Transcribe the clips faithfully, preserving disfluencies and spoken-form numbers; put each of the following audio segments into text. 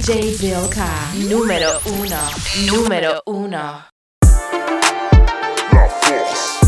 J Vilka, número uno, número uno. La force.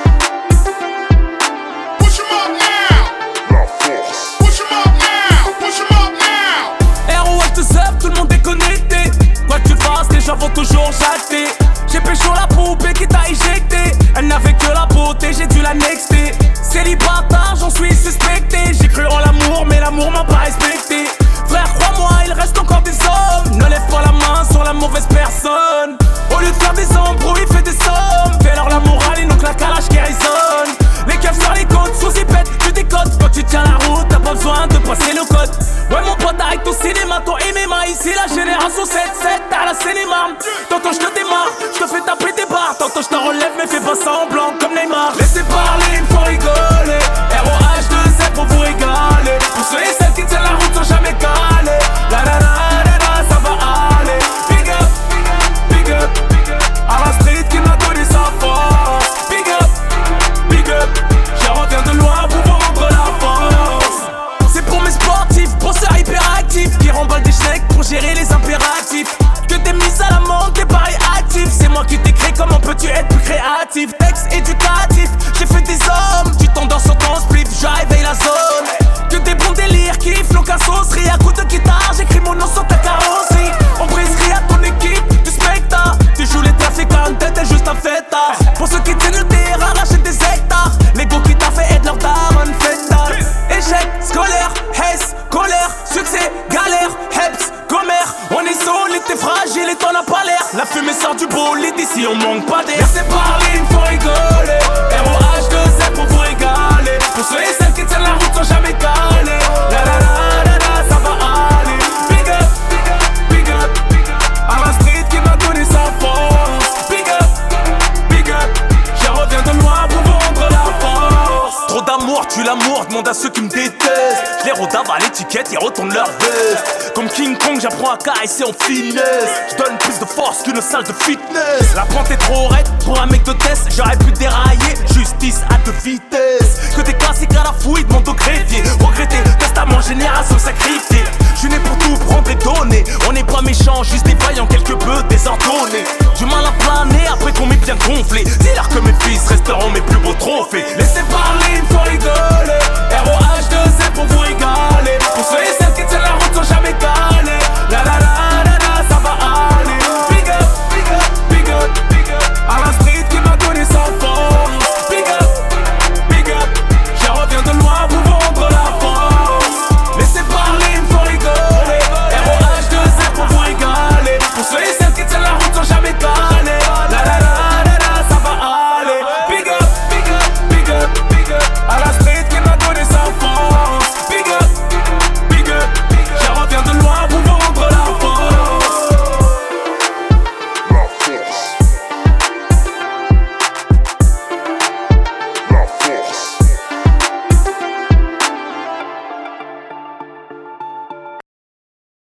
Push 'em up now. La force. Push 'em up now. Push 'em up now. R O H te serve, tout le monde est connecté. Quoi que tu fasses, les gens vont toujours jacter. J'ai pécho la poupée qui t'a éjecté. Elle n'avait que la beauté, j'ai dû la nexter. Célibataire, j'en suis suspecté. J'ai cru en l'amour, mais l'amour m'a pas respecté. Frère, crois-moi, il reste encore des hommes. Ne lève pas la main sur la mauvaise personne. Au lieu de faire des embrouilles, fais des sommes. Fais-leur la morale et non que la calage qui résonne. Les keufs sur les côtes, sous zipette, tu décodes. Quand tu tiens la route, t'as pas besoin de passer le code. Ouais mon pote, arrête ton cinéma, ton M M A. Ici la génération sept sept, à la cinéma. Tantôt je te démarre, je te fais taper des barres. Tantôt je te relève, mais fais pas semblant comme Neymar. Laissez parler, il faut rigoler. R O H deux Z pour vous régaler. Pour ceux et celles qui tiennent la route sans jamais caler. La la la la la, ça va aller. Big up, big up, big up. À la street qui m'a donné sa force. Big up, big up. J'ai reviens de loin pour vous rendre la force. C'est pour mes sportifs, penseurs hyperactifs qui remballent des chèques pour gérer les impératifs. Que t'es mis à l'amende, t'es pas réactif. C'est moi qui t'ai créé, comment peux-tu être plus créatif? Texte éducatif, j'ai fait des hommes. Tu t'endors sur ton spliff, je réveille la zone. Que des bons délires, kiff, nos cassosseries. À coups de guitare, j'écris mon nom sur ta carrosserie. On briserie à ton équipe, du spectacle. Tu joues les trafiquants, t'es juste un fêtard. Pour ceux qui tiennent le terrain, rachètent des hectares. Les go qui t'a fait être leur daronne fêtard. Échec, scolaire, hess, colère, succès, galère, heps, commère. On est solide, t'es fragile et t'en as pas l'air. La fumée sort du bolide, ici on manque pas d'air. Laissez parler, il faut rigoler. R O H deux Z pour vous régaler. Pour ceux et celles qui tiennent la route sans jamais caler. La la la la la, ça va aller. Big up, big up, big up. À la street qui m'a donné sa force. Big up, big up. Je reviens de loin pour vous rendre la force. Trop d'amour, tue l'amour, demande à ceux qui me détestent. Je les rodave à l'étiquette, ils retournent leur veste. Comme King Kong, j'apprends à caresser en finesse. Je donne plus de force qu'une salle de fitness. La pente est trop raide pour un mec de test. J'aurais pu dérailler, justice à deux vitesses. Que des classiques à la fouille, demande au greffier. Regretter, testament, génération sacrifiée. Je suis né pour tout prendre et donner. On n'est pas méchants, juste des vaillants, quelque peu désordonnés. Du mal à planer après qu'on m'ait bien gonflé. Dis-leur que mes fils resteront mes plus beaux trophées. Laissez parler, il faut rigoler. R O H deux Z pour vous régaler. Pour ceux et celles qui tiennent la route sans jamais caler.